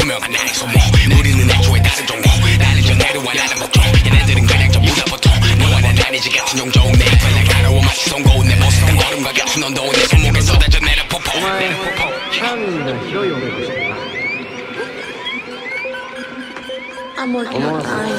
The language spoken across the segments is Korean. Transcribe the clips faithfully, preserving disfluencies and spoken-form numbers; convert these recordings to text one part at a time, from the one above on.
투명한 나의 소모. 우리는 애초에 다른 종목. 나는 전해로와 나는 목종. 얘네들은 그냥 전부 다 보통. 너와 난 아니지 같은 종종. 내 입을 가로워 마치 송곳. 내 모습 한 걸음과 같은 온도. 내 손목에 쏟아져 내려 폭포. I'm working on dying.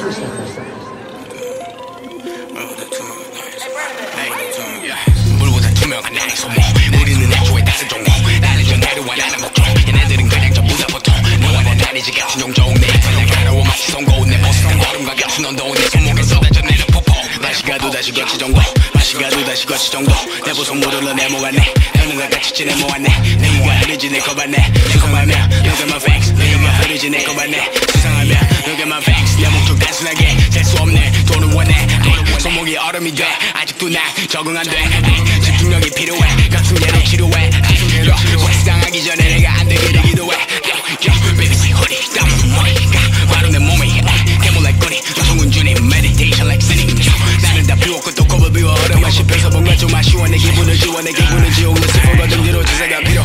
물보다 투명한 나의 소모. 우리는 애초에 다른 종목. 나는 전해로와 나는 목종. 얘네들은 그냥 전부 다 보통. 너와 난 아니지 같은 종종. 내 입을 가로워 마치 송곳. 내 모습 한 걸음과 같은 온도. 내 손목에 쏟아져 내려 폭포. 다시 가도 다시 거치 정도. 다시 가도 다시 거치 정도. 내 보석 모를러 내모았네. 현우가 같이 지내모았네. 내가 흐르지 내 거 봤네. 수상하면 Look at my face. 내가 흐르지 내 거 봤네. 수상하면 Look at my face. 내 목적 단순하게 셀 수 없네. 돈을 원해. 손목이 얼음이 돼. 아직도 난 적응 안 돼. 집중력이 필요해. 같은 예로 치료해. 확상하기 전에 내가 안 되기를 기도해. Baby 허리 땀은 머리가 바로 내 몸에 깨물랄 거리. 조성은 주님 meditation like sinning. 나는 다 비웠고 또 겁을 비워. 얼음만 씹혀서 뭔가 좀 아쉬워. 내 기분을 지워. 내 기분을 지워. 내 슬픔과 등지로 지사가 필요.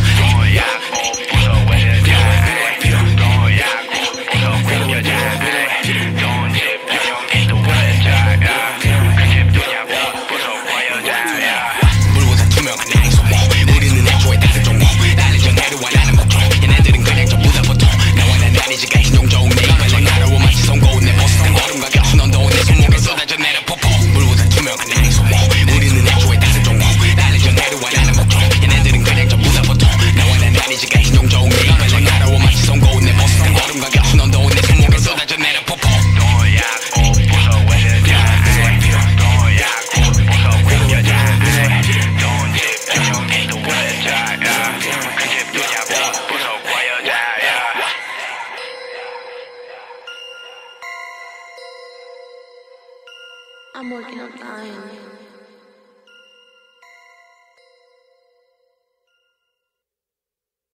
I'm working on dying.